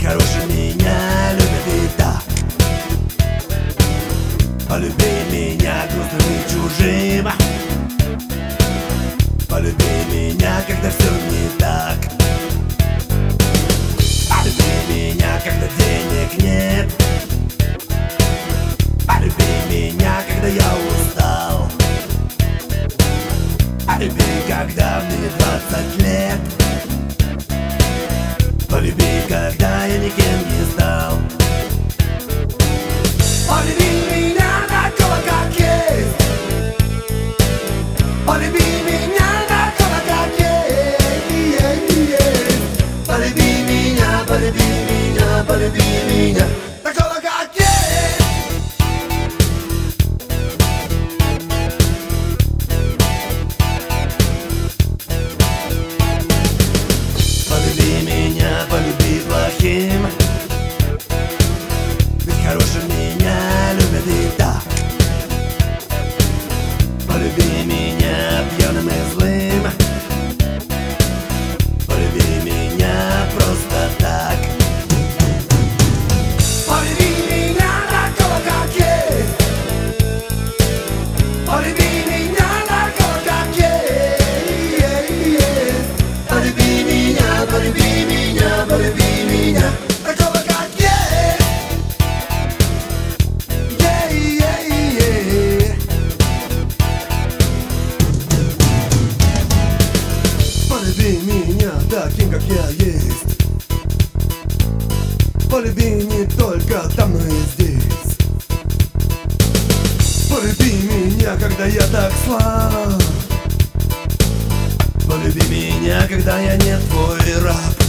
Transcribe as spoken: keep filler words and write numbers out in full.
хороший меня любит и так. Полюби меня грустным и чужим. Полюби меня, когда все не так. Полюби меня, когда денег нет. Полюби меня, когда я устал. Полюби, когда мне двадцать лет. Полюби, когда я никем не стал. Полюби меня такого, как есть. Полюби меня такого, как есть. Полюби меня, полюби меня, полюби меня такого, как есть. Полюби меня, полюби плохим. Ведь хорошим меня любят и так. Полюби меня пьяным и злым. Полюби меня просто так. Полюби меня такого, как есть. Полюби меня такого, как есть. Полюби меня, полюби меня, полюби меня такого, как есть. Полюби меня таким, как я есть. Полюби не только там, но и здесь. Полюби меня, когда я так слаб. Полюби меня, когда я не твой раб.